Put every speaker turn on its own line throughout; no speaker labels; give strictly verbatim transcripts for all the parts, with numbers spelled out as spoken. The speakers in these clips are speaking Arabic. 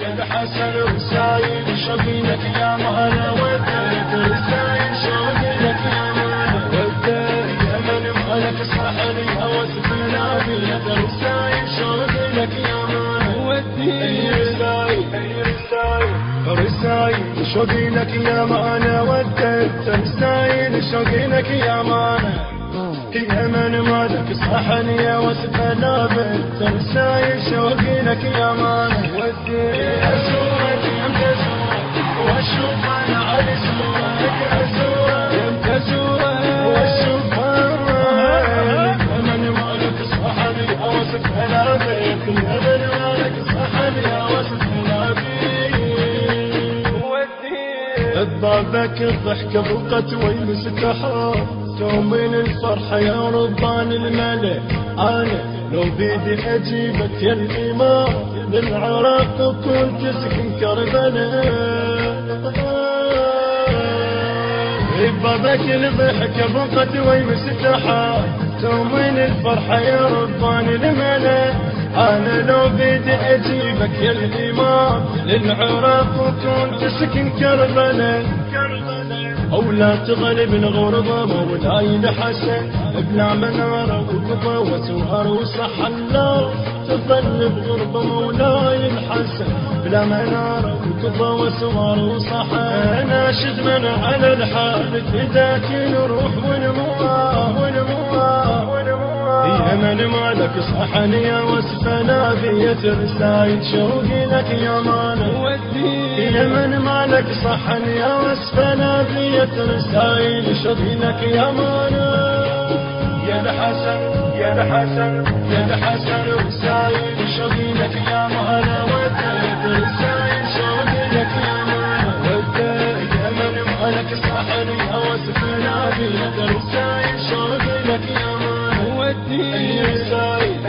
يا الحسن رسايل شوقي لك يا مهلا وديت رسايل شوقي لك يا مهلا وديت يا من مالك صاحني هوس بنادي رسايل شوقي لك يا مهلا وديت رسايل رسايل رسايل شوقي لك يا مهلا وديت رسايل شوقي لك يا مهلا يا من مالك صحني يا وسط نابت رسايل شوقي لك يا مالك ودي أزورك يمتى أزورك وأشوف أنا على صورك أزورك يمتى أزورك وأشوف يا من مالك صحني يا وسط نابت يا من مالك صحني يا وسط نابت ودي ببابك الضحكة بقت ويمس التحار من الفرحة يا ربان الملك أنا لو بيدي أجيبك يا الإمام للعراق وكنت تسكن كربلاء بابك الضحكة بقت ويمس التحار من الفرحة يا ربان الملك أنا لو بيدي أجيبك يا الإمام للعراق وكنت تسكن كربلاء أو لا تغلب الغربة مولاي الحسن بلا منارة وقبة وسوار وصح الله تظل بغربة مولاي الحسن بلا منارة وقبة وسوار وصح ناشد من على الحال فداك الروح والمواه والمواه يا من مالك صحني يا وصف نافية رسايل شوقي لك يا مالك يا من مالك صحني يا وصف نافية رسايل شوقي لك يا مالك يا الحسن يا الحسن يا الحسن رسايل شوقي لك يا مالا وديت رسايل شوقي لك يا مالا وديت يا من مالك صحني يا وصف نافية رسايل شوقي لك يا مالا وديت رسايل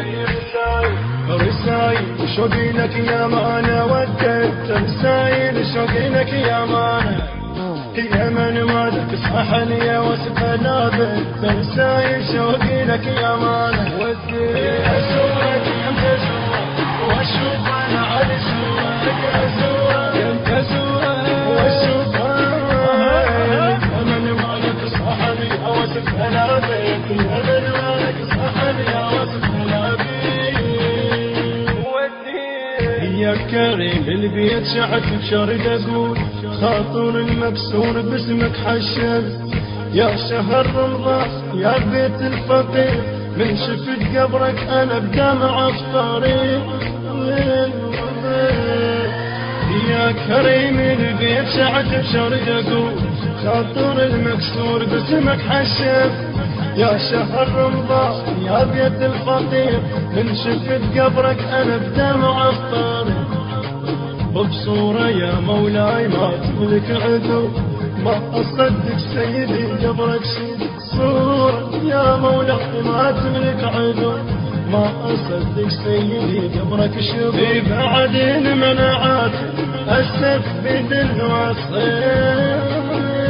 رسايل شوقي لك يا مالا وديت رسايل شوقي لك يا مالا يا من مالك صحني يا وصف نابت رسايل شوقي لك يا مالا ودي أزورك يمتى أزورك وأشوف أنا على صورك أزورك يمتى أزورك وأشوف يا من مالك صحني يا وصف نابت يا من مالك صحني يا وصف نابت يا كريم البيت شعك بشرد أقول خاطر المكسور باسمك حشر يا شهر رمضان يا بيت الفقير من شفت قبرك أنا بدمع أفطاري يا كريم البيت شعك بشرد أقول خاطر المكسور باسمك حشر يا شهر رمضان يا بيت الفقير من شفت قبرك أنا بدمع أفطاري وبصورة يا مولاي ما تملك عدو ما أصدق سيدي قبرك شيد صورة يا مولاي ما تملك عدو ما أصدق سيدي قبرك شبي بعد المناعات أسف بدل وصير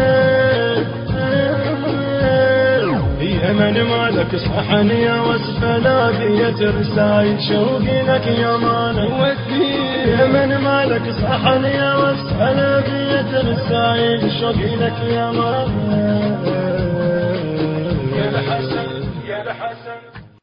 يا من مالك صحني يا وصف نافية رسايل شوقي لك يا مالا يا من مالك صحني يا وصف نافية رسايل شوقي لك يا مالا